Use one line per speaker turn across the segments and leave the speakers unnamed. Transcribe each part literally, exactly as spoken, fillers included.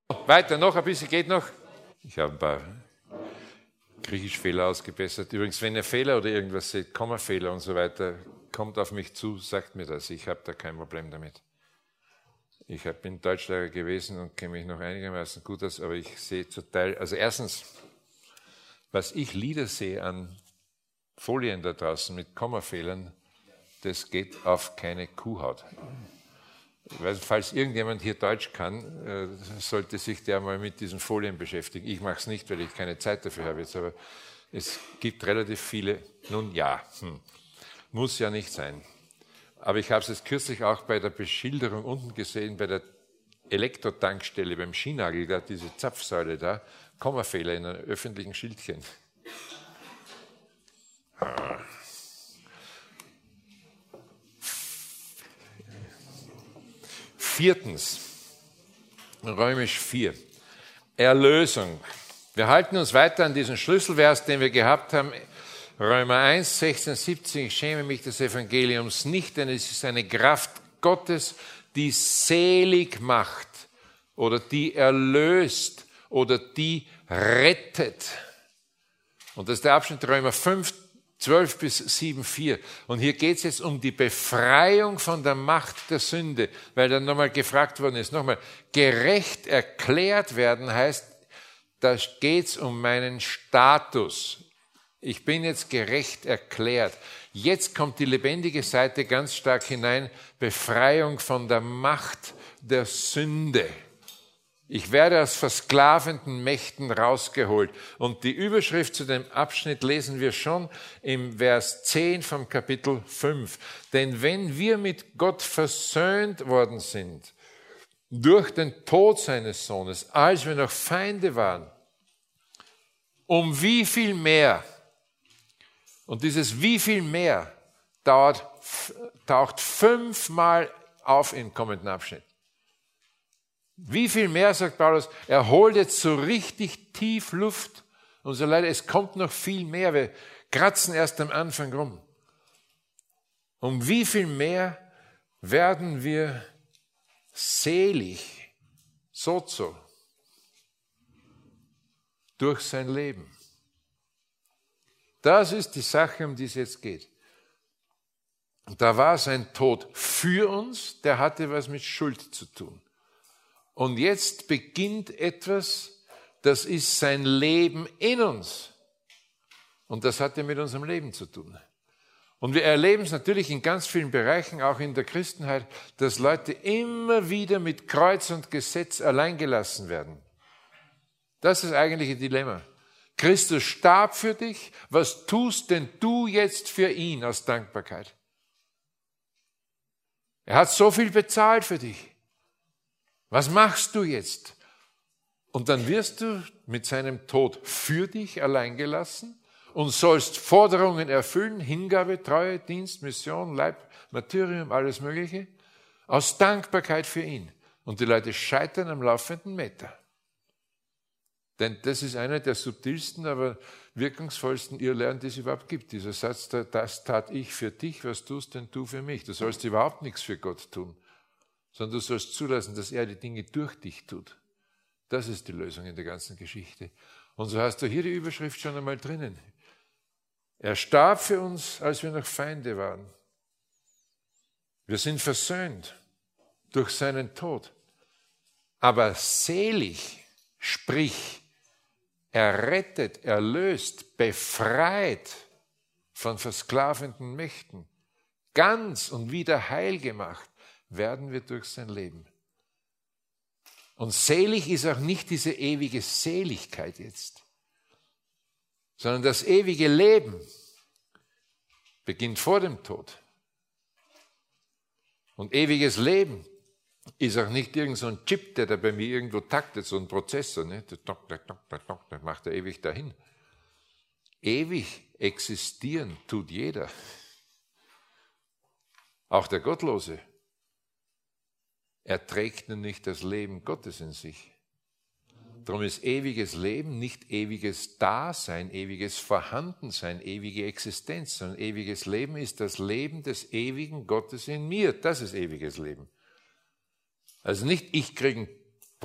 Weiter noch, ein bisschen geht noch. Ich habe ein paar Griechischfehler ausgebessert. Übrigens, wenn ihr Fehler oder irgendwas seht, Kommafehler und so weiter, kommt auf mich zu, sagt mir das. Ich habe da kein Problem damit. Ich bin Deutschlehrer gewesen und kenne mich noch einigermaßen gut aus, aber ich sehe zum Teil, also erstens, was ich Lieder sehe an Folien da draußen mit Kommafehlern, das geht auf keine Kuhhaut. Also, falls irgendjemand hier Deutsch kann, äh, sollte sich der mal mit diesen Folien beschäftigen. Ich mache es nicht, weil ich keine Zeit dafür habe jetzt, aber es gibt relativ viele, nun ja, hm, muss ja nicht sein. Aber ich habe es jetzt kürzlich auch bei der Beschilderung unten gesehen, bei der Elektrotankstelle, beim Schienagel, da diese Zapfsäule da, Kommafehler in einem öffentlichen Schildchen. Viertens, Römisch vier, Erlösung. Wir halten uns weiter an diesen Schlüsselvers, den wir gehabt haben, Römer eins, sechzehn, siebzehn, ich schäme mich des Evangeliums nicht, denn es ist eine Kraft Gottes, die selig macht oder die erlöst oder die rettet. Und das ist der Abschnitt Römer fünf, zwölf bis sieben, vier. Und hier geht es jetzt um die Befreiung von der Macht der Sünde, weil dann nochmal gefragt worden ist, nochmal, gerecht erklärt werden heißt, da geht es um meinen Status. Ich bin jetzt gerecht erklärt. Jetzt kommt die lebendige Seite ganz stark hinein, Befreiung von der Macht der Sünde. Ich werde aus versklavenden Mächten rausgeholt. Und die Überschrift zu dem Abschnitt lesen wir schon im Vers zehn vom Kapitel fünf. Denn wenn wir mit Gott versöhnt worden sind, durch den Tod seines Sohnes, als wir noch Feinde waren, um wie viel mehr, und dieses wie viel mehr dauert, taucht fünfmal auf im kommenden Abschnitt. Wie viel mehr, sagt Paulus, er holt jetzt so richtig tief Luft. Und so leider, es kommt noch viel mehr. Wir kratzen erst am Anfang rum. Um wie viel mehr werden wir selig, sozo, durch sein Leben. Das ist die Sache, um die es jetzt geht. Und da war sein Tod für uns, der hatte was mit Schuld zu tun. Und jetzt beginnt etwas, das ist sein Leben in uns. Und das hat ja mit unserem Leben zu tun. Und wir erleben es natürlich in ganz vielen Bereichen, auch in der Christenheit, dass Leute immer wieder mit Kreuz und Gesetz alleingelassen werden. Das ist das eigentliche Dilemma. Christus starb für dich, was tust denn du jetzt für ihn aus Dankbarkeit? Er hat so viel bezahlt für dich. Was machst du jetzt? Und dann wirst du mit seinem Tod für dich allein gelassen und sollst Forderungen erfüllen, Hingabe, Treue, Dienst, Mission, Leib, Martyrium, alles Mögliche, aus Dankbarkeit für ihn. Und die Leute scheitern am laufenden Meter. Denn das ist einer der subtilsten, aber wirkungsvollsten Irrlehren, die es überhaupt gibt. Dieser Satz, das tat ich für dich, was tust denn du für mich? Du sollst überhaupt nichts für Gott tun, sondern du sollst zulassen, dass er die Dinge durch dich tut. Das ist die Lösung in der ganzen Geschichte. Und so hast du hier die Überschrift schon einmal drinnen. Er starb für uns, als wir noch Feinde waren. Wir sind versöhnt durch seinen Tod. Aber selig, sprich, errettet, erlöst, befreit von versklavenden Mächten, ganz und wieder heil gemacht, werden wir durch sein Leben. Und selig ist auch nicht diese ewige Seligkeit jetzt, sondern das ewige Leben beginnt vor dem Tod. Und ewiges Leben ist auch nicht irgend so ein Chip, der da bei mir irgendwo taktet, so ein Prozessor, ne? Der macht er ewig dahin. Ewig existieren tut jeder. Auch der Gottlose. Er trägt nur nicht das Leben Gottes in sich. Darum ist ewiges Leben nicht ewiges Dasein, ewiges Vorhandensein, ewige Existenz, sondern ewiges Leben ist das Leben des ewigen Gottes in mir. Das ist ewiges Leben. Also nicht ich kriege ein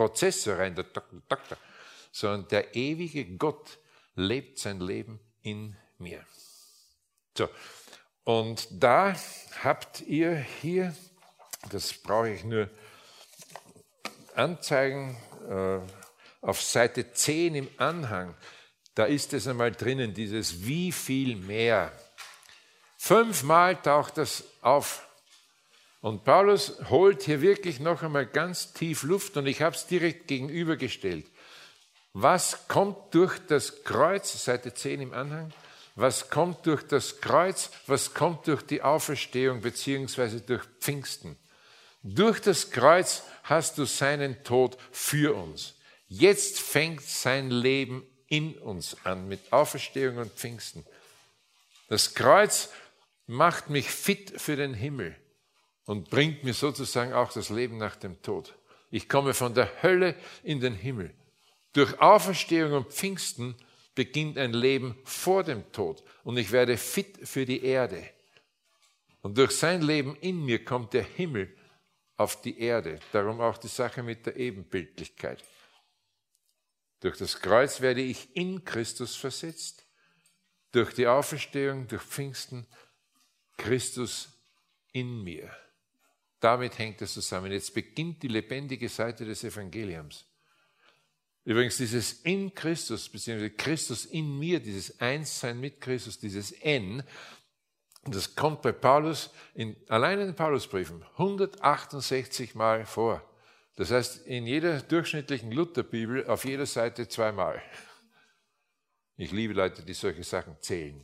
Prozessor rein, der Doktor, Doktor, sondern der ewige Gott lebt sein Leben in mir. So, und da habt ihr hier, das brauche ich nur anzeigen, äh, auf Seite zehn im Anhang, da ist es einmal drinnen, dieses wie viel mehr. Fünfmal taucht das auf. Und Paulus holt hier wirklich noch einmal ganz tief Luft und ich habe es direkt gegenübergestellt. Was kommt durch das Kreuz, Seite zehn im Anhang, was kommt durch das Kreuz, was kommt durch die Auferstehung beziehungsweise durch Pfingsten? Durch das Kreuz hast du seinen Tod für uns. Jetzt fängt sein Leben in uns an mit Auferstehung und Pfingsten. Das Kreuz macht mich fit für den Himmel und bringt mir sozusagen auch das Leben nach dem Tod. Ich komme von der Hölle in den Himmel. Durch Auferstehung und Pfingsten beginnt ein Leben vor dem Tod und ich werde fit für die Erde. Und durch sein Leben in mir kommt der Himmel auf die Erde. Darum auch die Sache mit der Ebenbildlichkeit. Durch das Kreuz werde ich in Christus versetzt. Durch die Auferstehung, durch Pfingsten, Christus in mir. Damit hängt es zusammen. Jetzt beginnt die lebendige Seite des Evangeliums. Übrigens dieses in Christus, beziehungsweise Christus in mir, dieses Einssein mit Christus, dieses N, das kommt bei Paulus, in, allein in den Paulusbriefen, hundertachtundsechzig Mal vor. Das heißt, in jeder durchschnittlichen Lutherbibel auf jeder Seite zweimal. Ich liebe Leute, die solche Sachen zählen.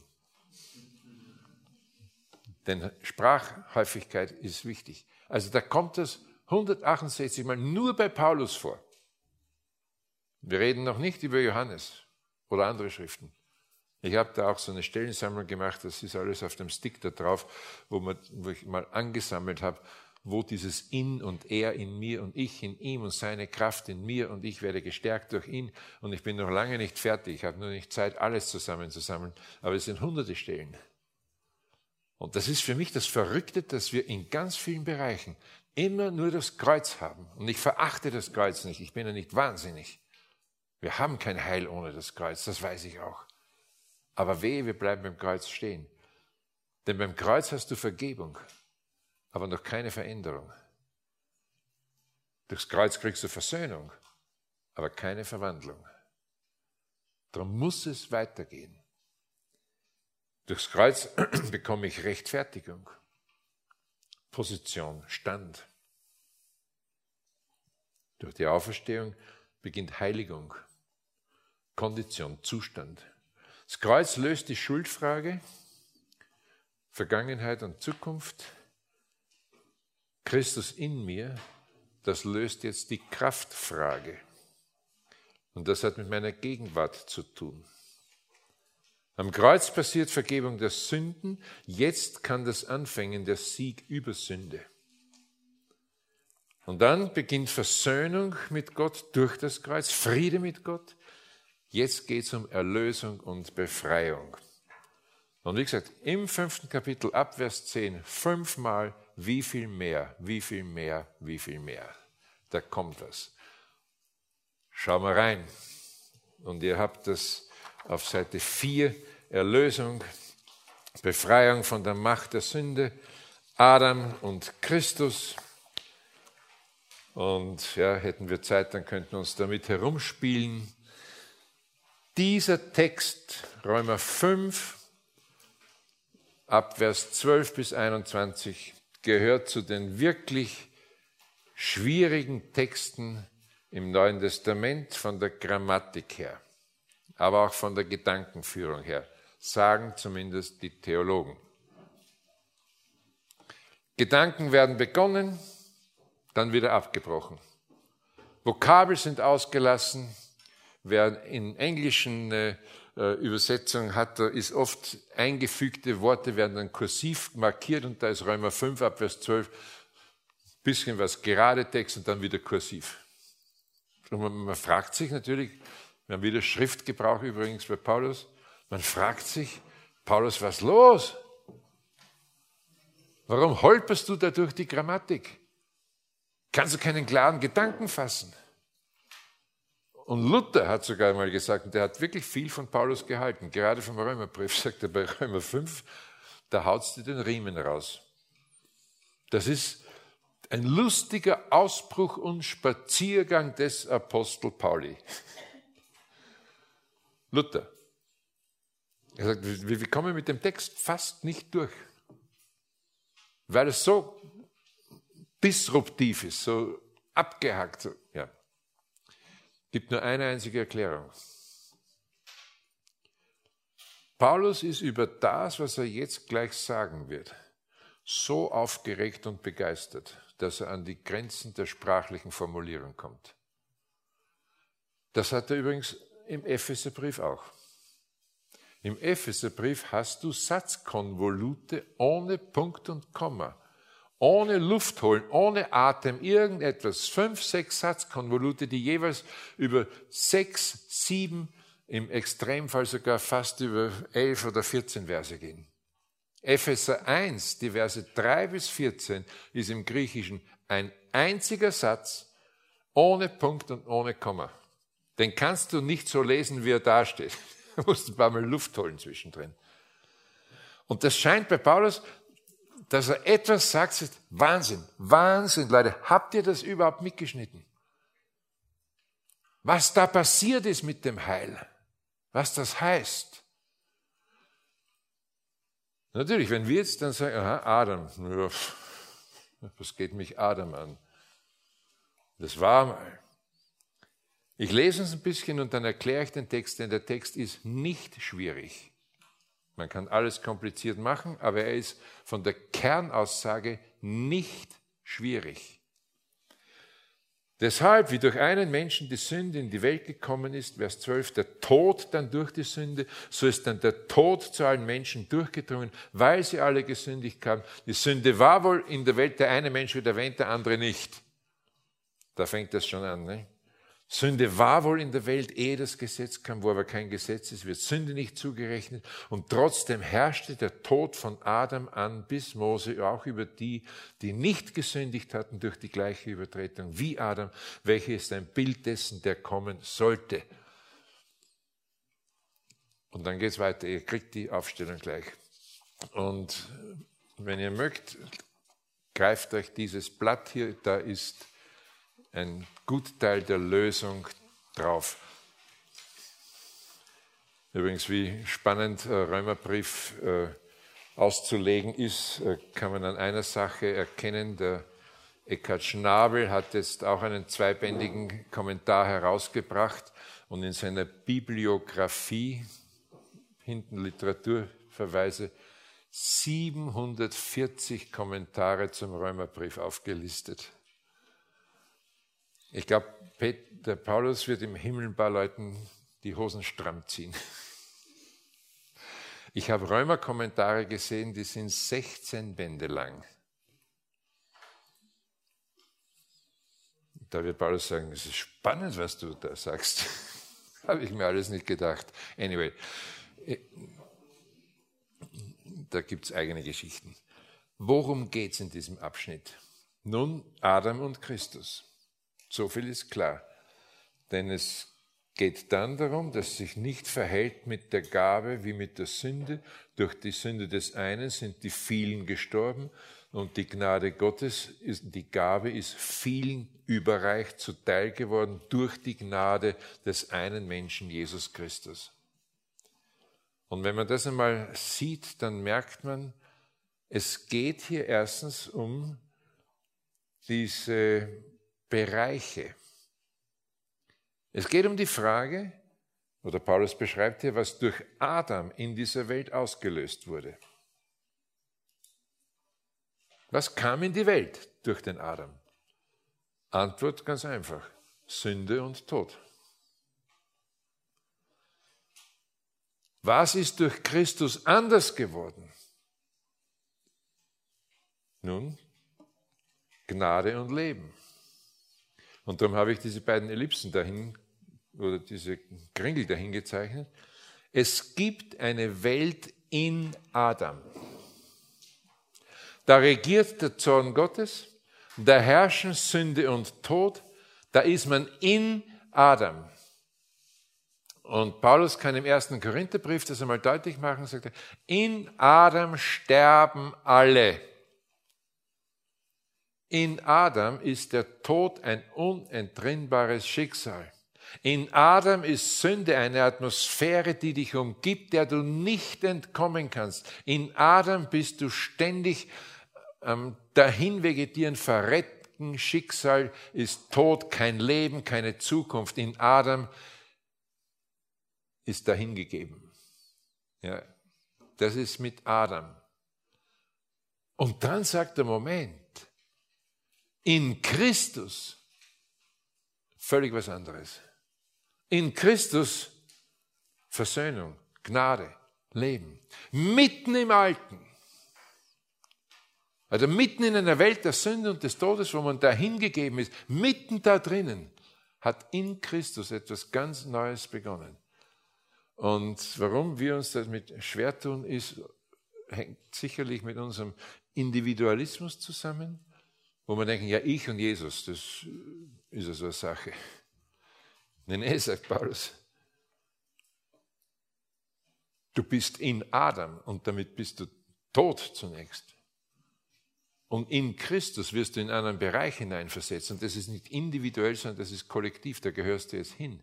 Denn Sprachhäufigkeit ist wichtig. Also da kommt es hundertachtundsechzig Mal nur bei Paulus vor. Wir reden noch nicht über Johannes oder andere Schriften. Ich habe da auch so eine Stellensammlung gemacht, das ist alles auf dem Stick da drauf, wo, man, wo ich mal angesammelt habe, wo dieses In und Er in mir und ich in ihm und seine Kraft in mir und ich werde gestärkt durch ihn und ich bin noch lange nicht fertig, ich habe nur nicht Zeit, alles zusammenzusammeln, aber es sind hunderte Stellen. Und das ist für mich das Verrückte, dass wir in ganz vielen Bereichen immer nur das Kreuz haben. Und ich verachte das Kreuz nicht, ich bin ja nicht wahnsinnig. Wir haben kein Heil ohne das Kreuz, das weiß ich auch. Aber wehe, wir bleiben beim Kreuz stehen. Denn beim Kreuz hast du Vergebung, aber noch keine Veränderung. Durchs Kreuz kriegst du Versöhnung, aber keine Verwandlung. Darum muss es weitergehen. Durchs Kreuz bekomme ich Rechtfertigung, Position, Stand. Durch die Auferstehung beginnt Heiligung, Kondition, Zustand. Das Kreuz löst die Schuldfrage, Vergangenheit und Zukunft. Christus in mir, das löst jetzt die Kraftfrage. Und das hat mit meiner Gegenwart zu tun. Am Kreuz passiert Vergebung der Sünden, jetzt kann das anfangen, der Sieg über Sünde. Und dann beginnt Versöhnung mit Gott durch das Kreuz, Friede mit Gott. Jetzt geht es um Erlösung und Befreiung. Und wie gesagt, im fünften Kapitel ab Vers zehn, fünfmal wie viel mehr, wie viel mehr, wie viel mehr. Da kommt was. Schau mal rein. Und ihr habt das auf Seite vier, Erlösung, Befreiung von der Macht der Sünde, Adam und Christus. Und ja, hätten wir Zeit, dann könnten wir uns damit herumspielen. Dieser Text, Römer fünf, ab Vers zwölf bis einundzwanzig, gehört zu den wirklich schwierigen Texten im Neuen Testament von der Grammatik her, aber auch von der Gedankenführung her, sagen zumindest die Theologen. Gedanken werden begonnen, dann wieder abgebrochen. Vokabel sind ausgelassen. Wer in englischen äh, Übersetzungen hat, da ist oft eingefügte Worte, werden dann kursiv markiert und da ist Römer fünf ab Vers zwölf, bisschen was gerade Text und dann wieder kursiv. Und man, man fragt sich natürlich, wir haben wieder Schriftgebrauch übrigens bei Paulus, man fragt sich, Paulus, was ist los? Warum holperst du da durch die Grammatik? Kannst du keinen klaren Gedanken fassen? Und Luther hat sogar mal gesagt, und der hat wirklich viel von Paulus gehalten, gerade vom Römerbrief, sagt er bei Römer fünf, da haut's dir den Riemen raus. Das ist ein lustiger Ausbruch und Spaziergang des Apostel Pauli. Luther. Er sagt, wir, wir kommen mit dem Text fast nicht durch, weil es so disruptiv ist, so abgehackt. So, ja. Gibt nur eine einzige Erklärung. Paulus ist über das, was er jetzt gleich sagen wird, so aufgeregt und begeistert, dass er an die Grenzen der sprachlichen Formulierung kommt. Das hat er übrigens im Epheserbrief auch. Im Epheserbrief hast du Satzkonvolute ohne Punkt und Komma, ohne Luft holen, ohne Atem, irgendetwas. Fünf, sechs Satzkonvolute, die jeweils über sechs, sieben, im Extremfall sogar fast über elf oder vierzehn Verse gehen. Epheser eins, die Verse drei bis vierzehn, ist im Griechischen ein einziger Satz, ohne Punkt und ohne Komma. Den kannst du nicht so lesen, wie er dasteht. Du musst ein paar Mal Luft holen zwischendrin. Und das scheint bei Paulus, dass er etwas sagt, ist Wahnsinn, Wahnsinn, Leute. Habt ihr das überhaupt mitgeschnitten? Was da passiert ist mit dem Heil, was das heißt. Natürlich, wenn wir jetzt dann sagen, aha, Adam, ja, was geht mich Adam an? Das war mal. Ich lese uns ein bisschen und dann erkläre ich den Text, denn der Text ist nicht schwierig. Man kann alles kompliziert machen, aber er ist von der Kernaussage nicht schwierig. Deshalb, wie durch einen Menschen die Sünde in die Welt gekommen ist, Vers zwölf, der Tod dann durch die Sünde, so ist dann der Tod zu allen Menschen durchgedrungen, weil sie alle gesündigt haben. Die Sünde war wohl in der Welt, der eine Mensch wird erwähnt, der andere nicht. Da fängt das schon an, ne? Sünde war wohl in der Welt, ehe das Gesetz kam, wo aber kein Gesetz ist, wird Sünde nicht zugerechnet. Und trotzdem herrschte der Tod von Adam an bis Mose auch über die, die nicht gesündigt hatten durch die gleiche Übertretung wie Adam, welche ist ein Bild dessen, der kommen sollte. Und dann geht's weiter, ihr kriegt die Aufstellung gleich. Und wenn ihr mögt, greift euch dieses Blatt hier, da ist ein Gutteil der Lösung drauf. Übrigens, wie spannend äh, Römerbrief äh, auszulegen ist, äh, kann man an einer Sache erkennen. Der Eckhard Schnabel hat jetzt auch einen zweibändigen Kommentar herausgebracht und in seiner Bibliografie, hinten Literaturverweise, siebenhundertvierzig Kommentare zum Römerbrief aufgelistet. Ich glaube, der Paulus wird im Himmel ein paar Leuten die Hosen stramm ziehen. Ich habe Römer-Kommentare gesehen, die sind sechzehn Bände lang. Da wird Paulus sagen, es ist spannend, was du da sagst. Habe ich mir alles nicht gedacht. Anyway, da gibt es eigene Geschichten. Worum geht es in diesem Abschnitt? Nun, Adam und Christus. So viel ist klar. Denn es geht dann darum, dass sich nicht verhält mit der Gabe wie mit der Sünde. Durch die Sünde des einen sind die vielen gestorben und die Gnade Gottes, ist, die Gabe ist vielen überreicht zuteil geworden durch die Gnade des einen Menschen, Jesus Christus. Und wenn man das einmal sieht, dann merkt man, es geht hier erstens um diese Bereiche. Es geht um die Frage, oder Paulus beschreibt hier, was durch Adam in dieser Welt ausgelöst wurde. Was kam in die Welt durch den Adam? Antwort ganz einfach: Sünde und Tod. Was ist durch Christus anders geworden? Nun, Gnade und Leben. Und darum habe ich diese beiden Ellipsen dahin, oder diese Kringel dahin gezeichnet. Es gibt eine Welt in Adam. Da regiert der Zorn Gottes, da herrschen Sünde und Tod, da ist man in Adam. Und Paulus kann im ersten Korintherbrief das einmal deutlich machen, sagt er, in Adam sterben alle. In Adam ist der Tod ein unentrinnbares Schicksal. In Adam ist Sünde eine Atmosphäre, die dich umgibt, der du nicht entkommen kannst. In Adam bist du ständig ähm, dahin vegetieren, verrecken. Schicksal ist Tod, kein Leben, keine Zukunft. In Adam ist dahingegeben. Ja, das ist mit Adam. Und dann sagt der Moment, in Christus völlig was anderes. In Christus Versöhnung, Gnade, Leben. Mitten im Alten. Also mitten in einer Welt der Sünde und des Todes, wo man dahingegeben ist, mitten da drinnen, hat in Christus etwas ganz Neues begonnen. Und warum wir uns damit schwer tun, ist, hängt sicherlich mit unserem Individualismus zusammen, wo wir denken, ja, ich und Jesus, das ist ja so eine Sache. Nein, nee, sagt Paulus, du bist in Adam und damit bist du tot zunächst. Und in Christus wirst du in einen Bereich hineinversetzt. Und das ist nicht individuell, sondern das ist kollektiv, da gehörst du jetzt hin.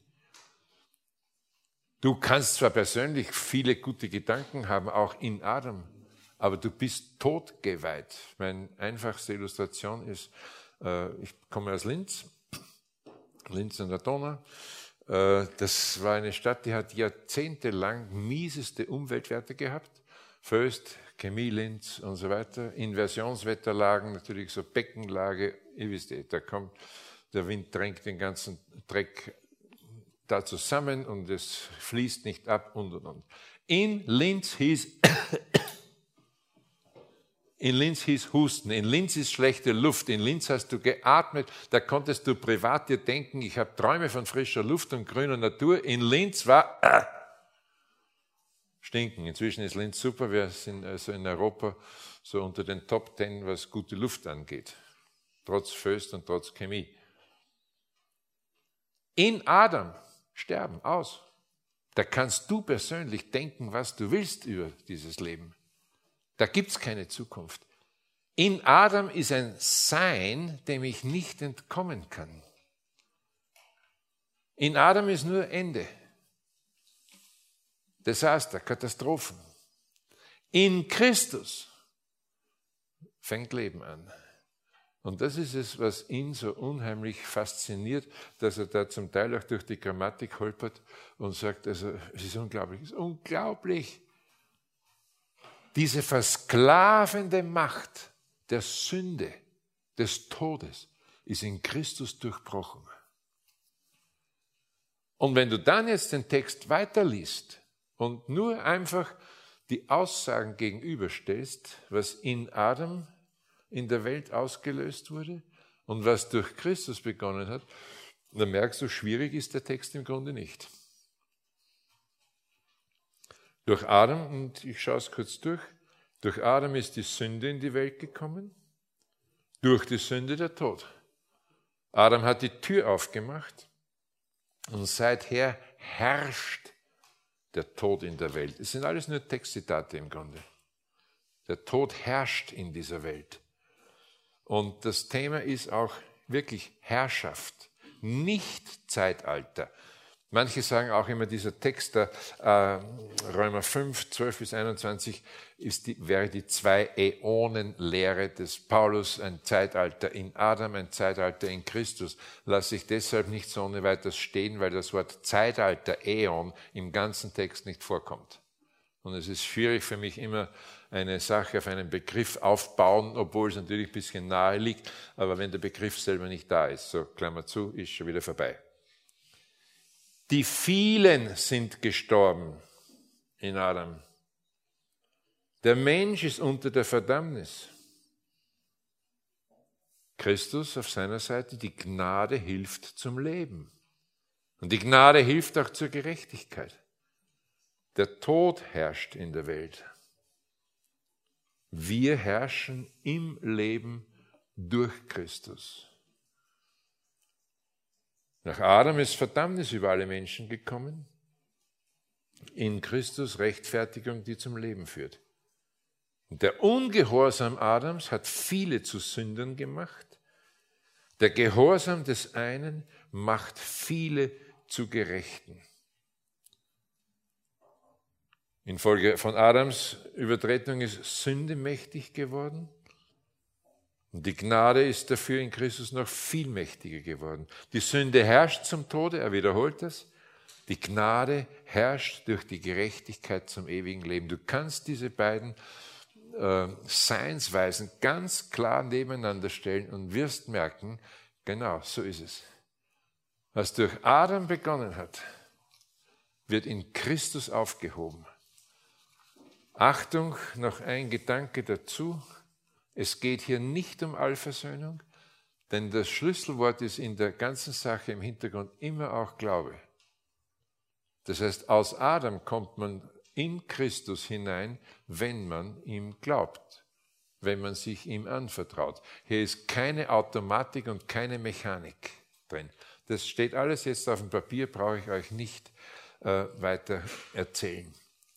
Du kannst zwar persönlich viele gute Gedanken haben, auch in Adam, aber du bist totgeweiht. Meine einfachste Illustration ist, äh, ich komme aus Linz, Linz an der Donau. Äh, das war eine Stadt, die hat jahrzehntelang mieseste Umweltwerte gehabt. Föst, Chemie, Linz und so weiter. Inversionswetterlagen, natürlich so Beckenlage. Ihr wisst eh, da kommt, der Wind drängt den ganzen Dreck da zusammen und es fließt nicht ab und und und. In Linz hieß In Linz hieß Husten, in Linz ist schlechte Luft, in Linz hast du geatmet, da konntest du privat dir denken, ich habe Träume von frischer Luft und grüner Natur. In Linz war äh, Stinken. Inzwischen ist Linz super, wir sind also in Europa so unter den Top Ten, was gute Luft angeht, trotz Föst und trotz Chemie. In Adam sterben aus. Da kannst du persönlich denken, was du willst über dieses Leben. Da gibt es keine Zukunft. In Adam ist ein Sein, dem ich nicht entkommen kann. In Adam ist nur Ende. Desaster, Katastrophen. In Christus fängt Leben an. Und das ist es, was ihn so unheimlich fasziniert, dass er da zum Teil auch durch die Grammatik holpert und sagt, also es ist unglaublich, es ist unglaublich. Diese versklavende Macht der Sünde, des Todes, ist in Christus durchbrochen. Und wenn du dann jetzt den Text weiterliest und nur einfach die Aussagen gegenüberstellst, was in Adam in der Welt ausgelöst wurde und was durch Christus begonnen hat, dann merkst du, schwierig ist der Text im Grunde nicht. Durch Adam, und ich schaue es kurz durch, durch Adam ist die Sünde in die Welt gekommen, durch die Sünde der Tod. Adam hat die Tür aufgemacht und seither herrscht der Tod in der Welt. Es sind alles nur Textzitate im Grunde. Der Tod herrscht in dieser Welt. Und das Thema ist auch wirklich Herrschaft, nicht Zeitalter. Manche sagen auch immer, dieser Text, der äh, Römer fünf, zwölf bis einundzwanzig, ist die, wäre die Zwei-Äonen-Lehre des Paulus, ein Zeitalter in Adam, ein Zeitalter in Christus. Lasse ich deshalb nicht so ohne weiteres stehen, weil das Wort Zeitalter, Äon, im ganzen Text nicht vorkommt. Und es ist schwierig für mich immer, eine Sache auf einen Begriff aufbauen, obwohl es natürlich ein bisschen nahe liegt, aber wenn der Begriff selber nicht da ist, so Klammer zu, ist schon wieder vorbei. Die vielen sind gestorben in Adam. Der Mensch ist unter der Verdammnis. Christus auf seiner Seite, die Gnade hilft zum Leben. Und die Gnade hilft auch zur Gerechtigkeit. Der Tod herrscht in der Welt. Wir herrschen im Leben durch Christus. Nach Adam ist Verdammnis über alle Menschen gekommen. in Christus Rechtfertigung, die zum Leben führt. Und der Ungehorsam Adams hat viele zu Sündern gemacht. Der Gehorsam des einen macht viele zu Gerechten. Infolge von Adams Übertretung ist Sünde mächtig geworden. Und die Gnade ist dafür in Christus noch viel mächtiger geworden. Die Sünde herrscht zum Tode, er wiederholt das. Die Gnade herrscht durch die Gerechtigkeit zum ewigen Leben. Du kannst diese beiden äh, Seinsweisen ganz klar nebeneinander stellen und wirst merken, genau, so ist es. Was durch Adam begonnen hat, wird in Christus aufgehoben. Achtung, noch ein Gedanke dazu. Es geht hier nicht um Allversöhnung, denn das Schlüsselwort ist in der ganzen Sache im Hintergrund immer auch Glaube. Das heißt, aus Adam kommt man in Christus hinein, wenn man ihm glaubt, wenn man sich ihm anvertraut. Hier ist keine Automatik und keine Mechanik drin. Das steht alles jetzt auf dem Papier, brauche ich euch nicht äh, weiter erzählen.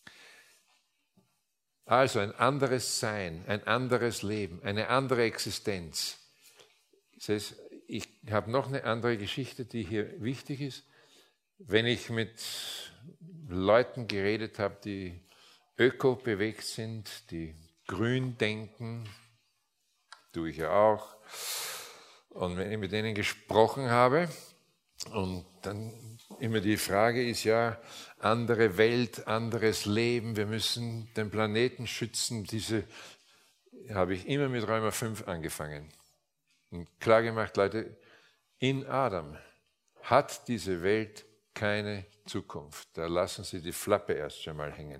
Also ein anderes Sein, ein anderes Leben, eine andere Existenz. Das heißt, ich habe noch eine andere Geschichte, die hier wichtig ist. Wenn ich mit Leuten geredet habe, die öko-bewegt sind, die grün denken, tue ich ja auch, und wenn ich mit denen gesprochen habe, und dann immer die Frage ist ja, andere Welt, anderes Leben, wir müssen den Planeten schützen, diese habe ich immer mit Römer fünf angefangen. Und klar gemacht, Leute, in Adam hat diese Welt keine Zukunft. Da lassen Sie die Flappe erst schon mal hängen.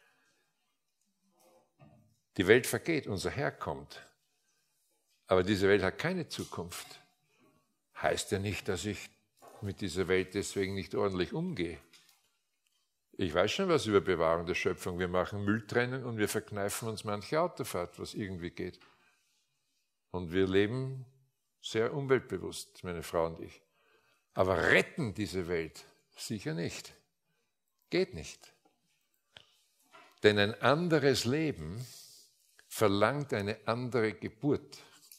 Die Welt vergeht, unser Herr kommt. Aber diese Welt hat keine Zukunft. Heißt ja nicht, dass ich mit dieser Welt deswegen nicht ordentlich umgehe. Ich weiß schon was über Bewahrung der Schöpfung. Wir machen Mülltrennung und wir verkneifen uns manche Autofahrt, was irgendwie geht. Und wir leben sehr umweltbewusst, meine Frau und ich. Aber retten diese Welt sicher nicht. Geht nicht. Denn ein anderes Leben verlangt eine andere Geburt.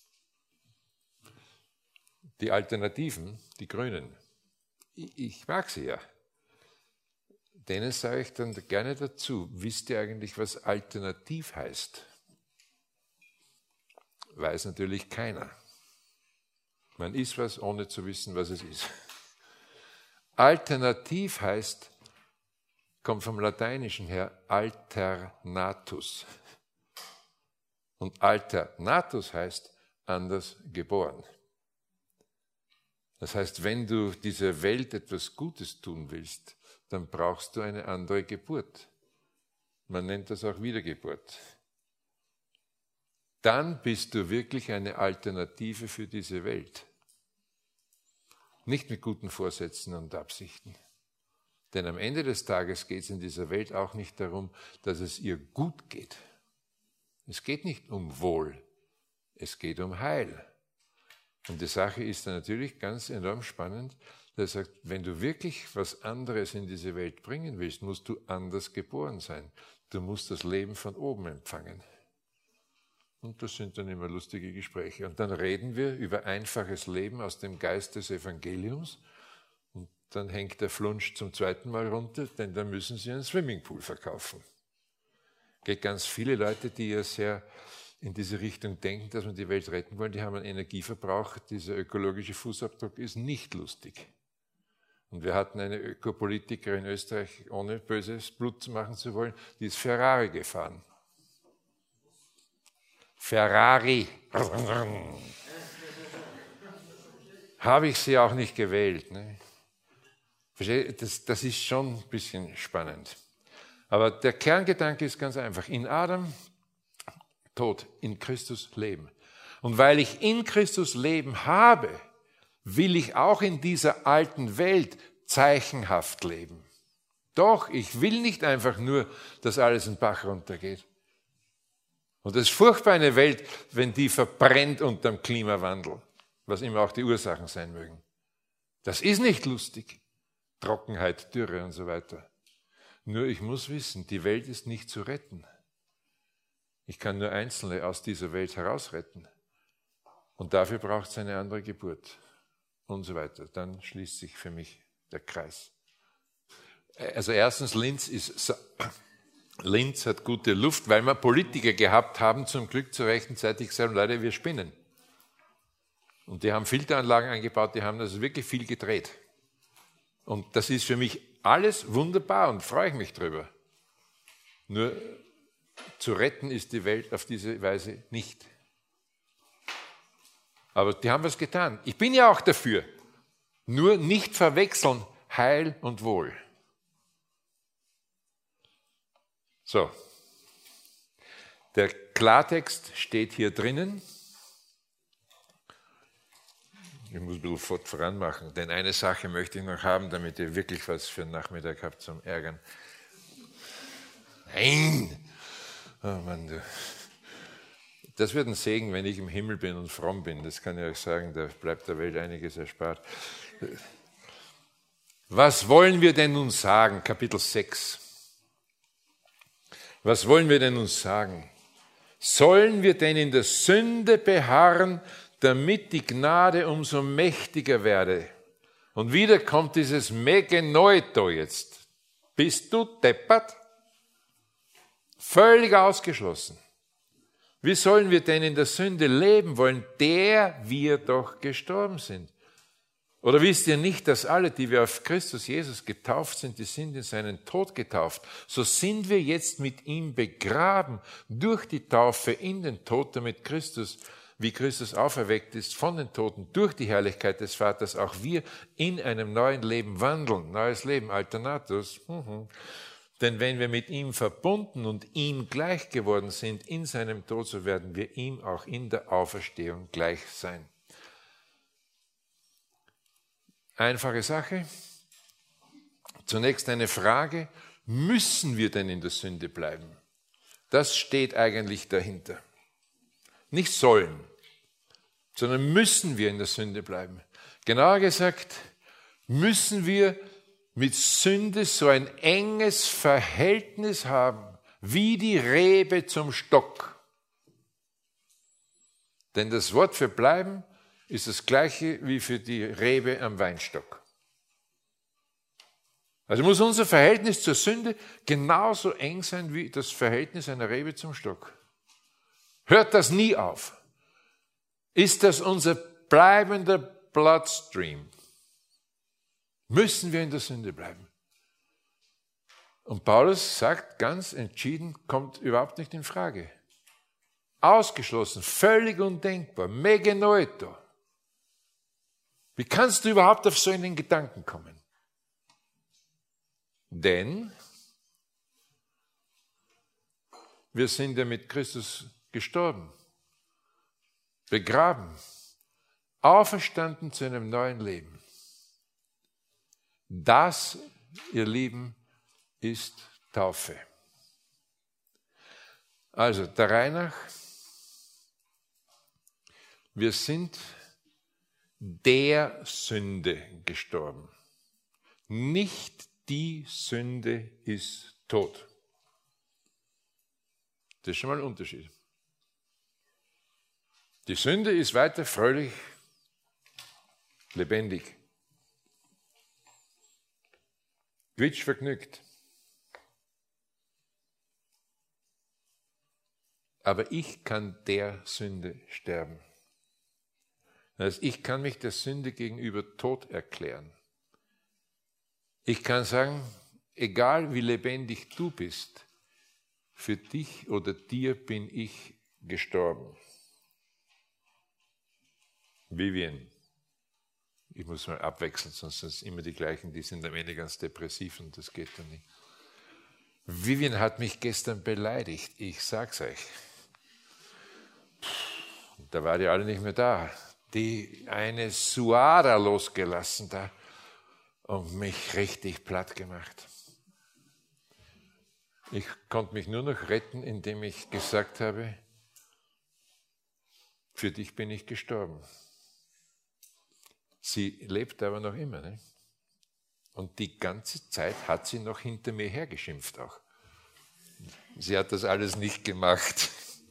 Die Alternativen, die Grünen, ich mag sie ja. Denen sage ich dann gerne dazu, wisst ihr eigentlich, was alternativ heißt? Weiß natürlich keiner. Man isst was, ohne zu wissen, was es ist. Alternativ heißt, kommt vom Lateinischen her, alternatus. Und alternatus heißt anders geboren. Das heißt, wenn du dieser Welt etwas Gutes tun willst, dann brauchst du eine andere Geburt. Man nennt das auch Wiedergeburt. Dann bist du wirklich eine Alternative für diese Welt. Nicht mit guten Vorsätzen und Absichten. Denn am Ende des Tages geht es in dieser Welt auch nicht darum, dass es ihr gut geht. Es geht nicht um Wohl, es geht um Heil. Und die Sache ist dann natürlich ganz enorm spannend, dass er sagt, wenn du wirklich was anderes in diese Welt bringen willst, musst du anders geboren sein. Du musst das Leben von oben empfangen. Und das sind dann immer lustige Gespräche. Und dann reden wir über einfaches Leben aus dem Geist des Evangeliums. Und dann hängt der Flunsch zum zweiten Mal runter, denn dann müssen sie einen Swimmingpool verkaufen. Geht ganz viele Leute, die ja sehr in diese Richtung denken, dass man die Welt retten wollen, die haben einen Energieverbrauch. Dieser ökologische Fußabdruck ist nicht lustig. Und wir hatten eine Ökopolitikerin in Österreich, ohne böses Blut machen zu wollen, die ist Ferrari gefahren. Ferrari. Habe ich sie auch nicht gewählt. Ne? Das, das ist schon ein bisschen spannend. Aber der Kerngedanke ist ganz einfach. In Adam Tod, in Christus Leben. Und weil ich in Christus Leben habe, will ich auch in dieser alten Welt zeichenhaft leben. Doch, ich will nicht einfach nur, dass alles in den Bach runtergeht. Und es ist furchtbar eine Welt, wenn die verbrennt unter dem Klimawandel, was immer auch die Ursachen sein mögen. Das ist nicht lustig. Trockenheit, Dürre und so weiter. Nur ich muss wissen, die Welt ist nicht zu retten. Ich kann nur Einzelne aus dieser Welt herausretten. Und dafür braucht es eine andere Geburt. Und so weiter. Dann schließt sich für mich der Kreis. Also erstens, Linz ist, Linz hat gute Luft, weil wir Politiker gehabt haben, zum Glück zur rechten Zeit, die gesagt haben, Leute, wir spinnen. Und die haben Filteranlagen eingebaut, die haben also wirklich viel gedreht. Und das ist für mich alles wunderbar und freue ich mich drüber. Nur zu retten ist die Welt auf diese Weise nicht. Aber die haben was getan. Ich bin ja auch dafür. Nur nicht verwechseln Heil und Wohl. So. Der Klartext steht hier drinnen. Ich muss ein bisschen fort voran machen, denn eine Sache möchte ich noch haben, damit ihr wirklich was für den Nachmittag habt zum Ärgern. Nein! Oh Mann, du. Das wird ein Segen, wenn ich im Himmel bin und fromm bin. Das kann ich euch sagen, da bleibt der Welt einiges erspart. Was wollen wir denn nun sagen? Kapitel sechs. Was wollen wir denn nun sagen? Sollen wir denn in der Sünde beharren, damit die Gnade umso mächtiger werde? Und wieder kommt dieses Megenoito jetzt. Bist du deppert? Völlig ausgeschlossen. Wie sollen wir denn in der Sünde leben wollen, der wir doch gestorben sind? Oder wisst ihr nicht, dass alle, die wir auf Christus Jesus getauft sind, die sind in seinen Tod getauft? So sind wir jetzt mit ihm begraben durch die Taufe in den Tod, damit Christus, wie Christus auferweckt ist von den Toten, durch die Herrlichkeit des Vaters, auch wir in einem neuen Leben wandeln. Neues Leben, Alternatus. Mhm. Denn wenn wir mit ihm verbunden und ihm gleich geworden sind in seinem Tod, so werden wir ihm auch in der Auferstehung gleich sein. Einfache Sache. Zunächst eine Frage, müssen wir denn in der Sünde bleiben? Das steht eigentlich dahinter. Nicht sollen, sondern müssen wir in der Sünde bleiben. Genauer gesagt, müssen wir mit Sünde so ein enges Verhältnis haben, wie die Rebe zum Stock. Denn das Wort für bleiben ist das gleiche wie für die Rebe am Weinstock. Also muss unser Verhältnis zur Sünde genauso eng sein wie das Verhältnis einer Rebe zum Stock. Hört das nie auf. Ist das unser bleibender Bloodstream? Müssen wir in der Sünde bleiben? Und Paulus sagt ganz entschieden, kommt überhaupt nicht in Frage. Ausgeschlossen, völlig undenkbar, megenoito. Wie kannst du überhaupt auf so einen Gedanken kommen? Denn wir sind ja mit Christus gestorben, begraben, auferstanden zu einem neuen Leben. Das, ihr Lieben, ist Taufe. Also, der Reihe nach, wir sind der Sünde gestorben. Nicht die Sünde ist tot. Das ist schon mal ein Unterschied. Die Sünde ist weiter fröhlich, lebendig. Quietschvergnügt. Aber ich kann der Sünde sterben. Das heißt, ich kann mich der Sünde gegenüber tot erklären. Ich kann sagen, egal wie lebendig du bist, für dich oder dir bin ich gestorben. Vivian. Ich muss mal abwechseln, sonst sind es immer die gleichen, die sind am Ende ganz depressiv und das geht dann nicht. Vivian hat mich gestern beleidigt, ich sag's euch. Da war die alle nicht mehr da. Die eine Suada losgelassen da und mich richtig platt gemacht. Ich konnte mich nur noch retten, indem ich gesagt habe, für dich bin ich gestorben. Sie lebt aber noch immer, ne? Und die ganze Zeit hat sie noch hinter mir hergeschimpft auch. Sie hat das alles nicht gemacht.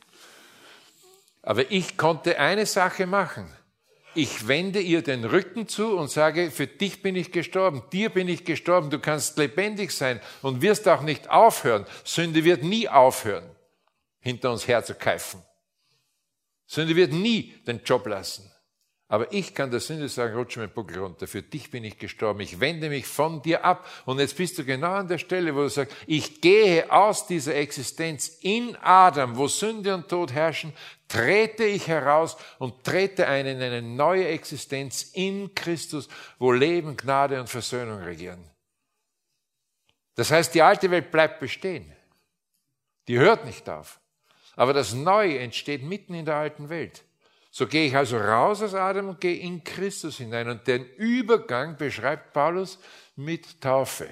Aber ich konnte eine Sache machen. Ich wende ihr den Rücken zu und sage, für dich bin ich gestorben, dir bin ich gestorben, du kannst lebendig sein und wirst auch nicht aufhören. Sünde wird nie aufhören, hinter uns herzukeifen. Sünde wird nie den Job lassen. Aber ich kann der Sünde sagen, rutsche meinen Buckel runter, für dich bin ich gestorben, ich wende mich von dir ab. Und jetzt bist du genau an der Stelle, wo du sagst, ich gehe aus dieser Existenz in Adam, wo Sünde und Tod herrschen, trete ich heraus und trete ein in eine neue Existenz in Christus, wo Leben, Gnade und Versöhnung regieren. Das heißt, die alte Welt bleibt bestehen. Die hört nicht auf. Aber das Neue entsteht mitten in der alten Welt. So gehe ich also raus aus Adam und gehe in Christus hinein. Und den Übergang beschreibt Paulus mit Taufe.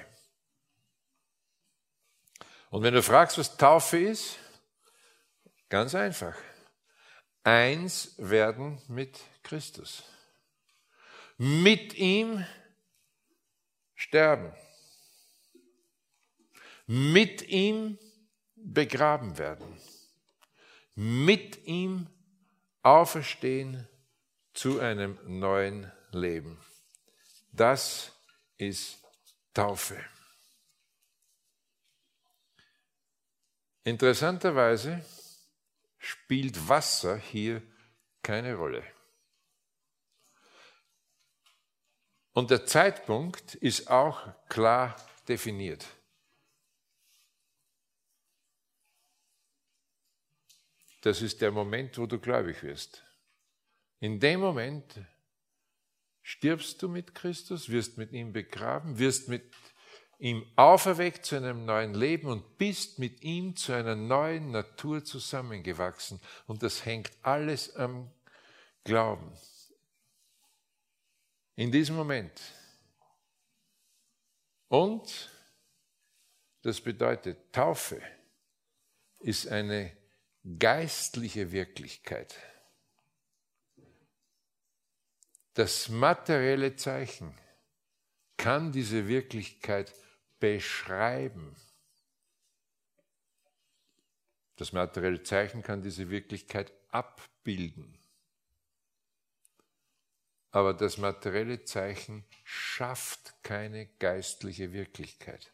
Und wenn du fragst, was Taufe ist, ganz einfach. Eins werden mit Christus. Mit ihm sterben. Mit ihm begraben werden. Mit ihm auferstehen zu einem neuen Leben. Das ist Taufe. Interessanterweise spielt Wasser hier keine Rolle. Und der Zeitpunkt ist auch klar definiert. Das ist der Moment, wo du gläubig wirst. In dem Moment stirbst du mit Christus, wirst mit ihm begraben, wirst mit ihm auferweckt zu einem neuen Leben und bist mit ihm zu einer neuen Natur zusammengewachsen. Und das hängt alles am Glauben. In diesem Moment. Und das bedeutet, Taufe ist eine geistliche Wirklichkeit. Das materielle Zeichen kann diese Wirklichkeit beschreiben. Das materielle Zeichen kann diese Wirklichkeit abbilden. Aber das materielle Zeichen schafft keine geistliche Wirklichkeit.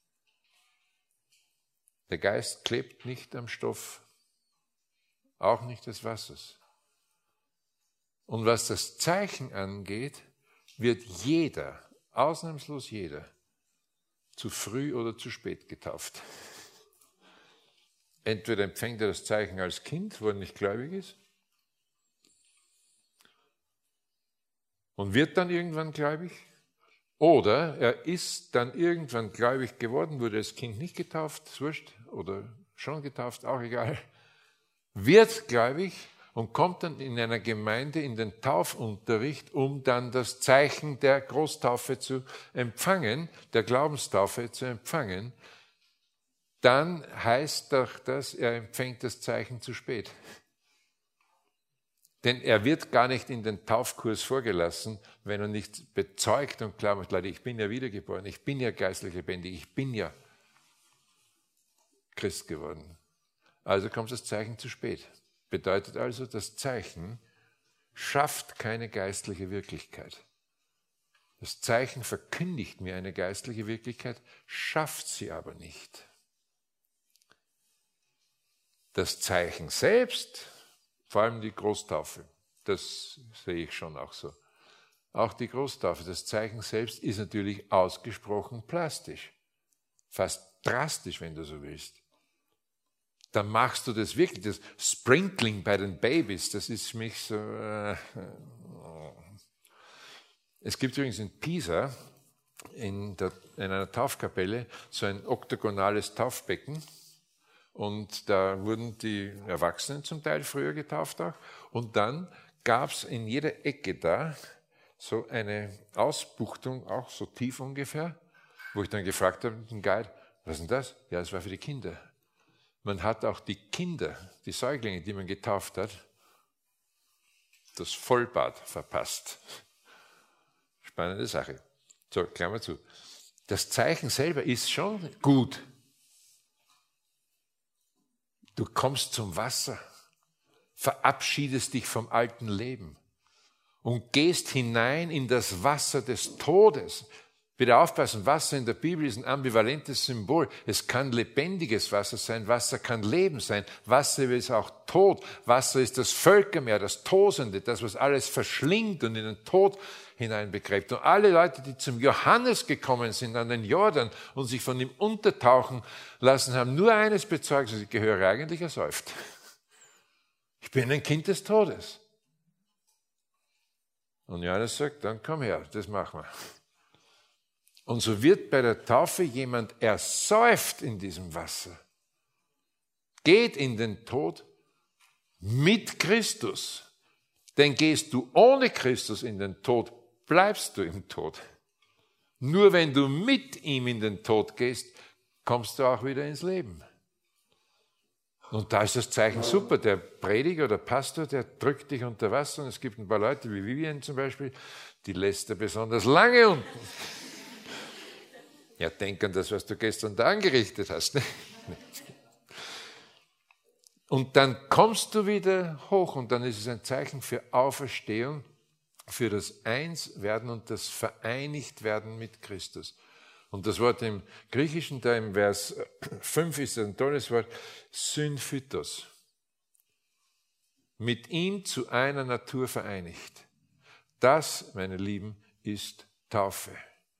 Der Geist klebt nicht am Stoff, auch nicht des Wassers. Und was das Zeichen angeht, wird jeder, ausnahmslos jeder, zu früh oder zu spät getauft. Entweder empfängt er das Zeichen als Kind, wo er nicht gläubig ist, und wird dann irgendwann gläubig, oder er ist dann irgendwann gläubig geworden, wurde das Kind nicht getauft, ist wurscht, oder schon getauft, auch egal, wird gläubig und kommt dann in einer Gemeinde in den Taufunterricht, um dann das Zeichen der Großtaufe zu empfangen, der Glaubenstaufe zu empfangen, dann heißt doch das, er empfängt das Zeichen zu spät. Denn er wird gar nicht in den Taufkurs vorgelassen, wenn er nicht bezeugt und klar macht, Leute, ich bin ja wiedergeboren, ich bin ja geistlich lebendig, ich bin ja Christ geworden. Also kommt das Zeichen zu spät. Bedeutet also, das Zeichen schafft keine geistliche Wirklichkeit. Das Zeichen verkündigt mir eine geistliche Wirklichkeit, schafft sie aber nicht. Das Zeichen selbst, vor allem die Großtaufe, das sehe ich schon auch so. Auch die Großtaufe, das Zeichen selbst ist natürlich ausgesprochen plastisch. Fast drastisch, wenn du so willst. Dann machst du das wirklich, das Sprinkling bei den Babys, das ist für mich so... Äh, es gibt übrigens in Pisa, in, der, in einer Taufkapelle, so ein oktogonales Taufbecken. Und da wurden die Erwachsenen zum Teil früher getauft auch. Und dann gab es in jeder Ecke da so eine Ausbuchtung, auch so tief ungefähr, wo ich dann gefragt habe, den Guide, was ist denn das? Ja, das war für die Kinder. Man hat auch die Kinder, die Säuglinge, die man getauft hat, das Vollbad verpasst. Spannende Sache. So, Klammer zu. Das Zeichen selber ist schon gut. Du kommst zum Wasser, verabschiedest dich vom alten Leben und gehst hinein in das Wasser des Todes. Bitte aufpassen, Wasser in der Bibel ist ein ambivalentes Symbol. Es kann lebendiges Wasser sein, Wasser kann Leben sein, Wasser ist auch Tod. Wasser ist das Völkermeer, das Tosende, das, was alles verschlingt und in den Tod hinein begräbt. Und alle Leute, die zum Johannes gekommen sind an den Jordan und sich von ihm untertauchen lassen, haben nur eines bezeugt: ich gehöre eigentlich ersäuft. Ich bin ein Kind des Todes. Und Johannes sagt, dann komm her, das machen wir. Und so wird bei der Taufe jemand ersäuft in diesem Wasser, geht in den Tod mit Christus. Denn gehst du ohne Christus in den Tod, bleibst du im Tod. Nur wenn du mit ihm in den Tod gehst, kommst du auch wieder ins Leben. Und da ist das Zeichen super. Der Prediger oder Pastor, der drückt dich unter Wasser. Und es gibt ein paar Leute, wie Vivian zum Beispiel, die lässt er besonders lange unten. Ja, denk an das, was du gestern da angerichtet hast. Ne? Und dann kommst du wieder hoch und dann ist es ein Zeichen für Auferstehung, für das Einswerden und das Vereinigtwerden mit Christus. Und das Wort im Griechischen, da im Vers fünf ist ein tolles Wort, Synphytos. Mit ihm zu einer Natur vereinigt. Das, meine Lieben, ist Taufe.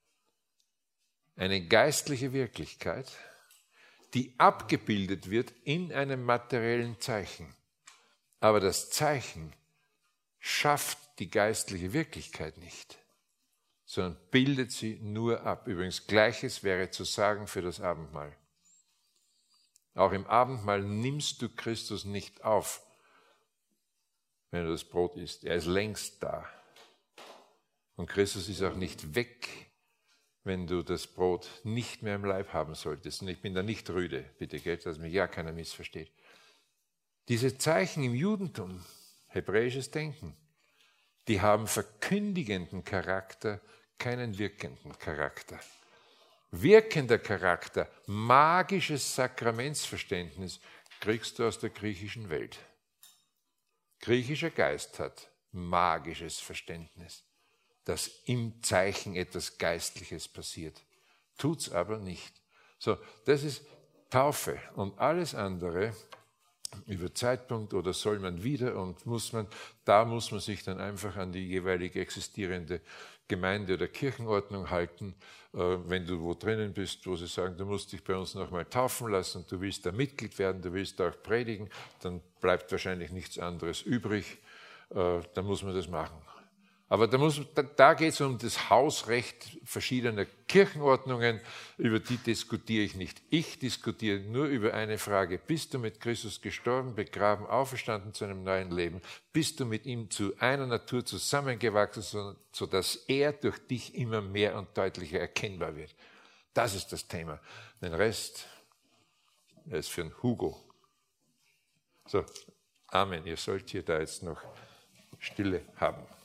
Eine geistliche Wirklichkeit, die abgebildet wird in einem materiellen Zeichen. Aber das Zeichen schafft die geistliche Wirklichkeit nicht, sondern bildet sie nur ab. Übrigens, Gleiches wäre zu sagen für das Abendmahl. Auch im Abendmahl nimmst du Christus nicht auf, wenn du das Brot isst. Er ist längst da. Und Christus ist auch nicht weg, wenn du das Brot nicht mehr im Leib haben solltest. Und ich bin da nicht rüde, bitte, gell, dass mich ja keiner missversteht. Diese Zeichen im Judentum, hebräisches Denken, die haben verkündigenden Charakter, keinen wirkenden Charakter. Wirkender Charakter, magisches Sakramentsverständnis, kriegst du aus der griechischen Welt. Griechischer Geist hat magisches Verständnis, dass im Zeichen etwas Geistliches passiert. Tut's aber nicht. So, das ist Taufe und alles andere über Zeitpunkt oder soll man wieder und muss man, da muss man sich dann einfach an die jeweilig existierende Gemeinde- oder Kirchenordnung halten. Wenn du wo drinnen bist, wo sie sagen, du musst dich bei uns nochmal taufen lassen und du willst da Mitglied werden, du willst auch predigen, dann bleibt wahrscheinlich nichts anderes übrig. Dann muss man das machen. Aber da, muss, da, da geht es um das Hausrecht verschiedener Kirchenordnungen, über die diskutiere ich nicht. Ich diskutiere nur über eine Frage. Bist du mit Christus gestorben, begraben, auferstanden zu einem neuen Leben? Bist du mit ihm zu einer Natur zusammengewachsen, sodass er durch dich immer mehr und deutlicher erkennbar wird? Das ist das Thema. Den Rest ist für einen Hugo. So, Amen. Ihr sollt hier da jetzt noch Stille haben.